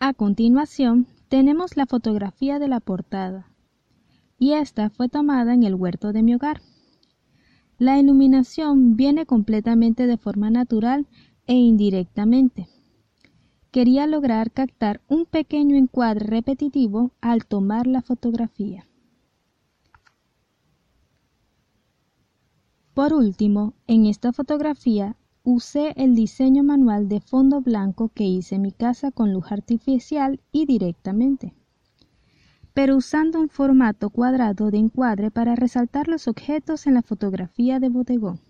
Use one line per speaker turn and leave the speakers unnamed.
A continuación, tenemos la fotografía de la portada, y esta fue tomada en el huerto de mi hogar. La iluminación viene completamente de forma natural e indirectamente. Quería lograr captar un pequeño encuadre repetitivo al tomar la fotografía. Por último, en esta fotografía usé el diseño manual de fondo blanco que hice en mi casa con luz artificial y directamente, pero usando un formato cuadrado de encuadre para resaltar los objetos en la fotografía de bodegón.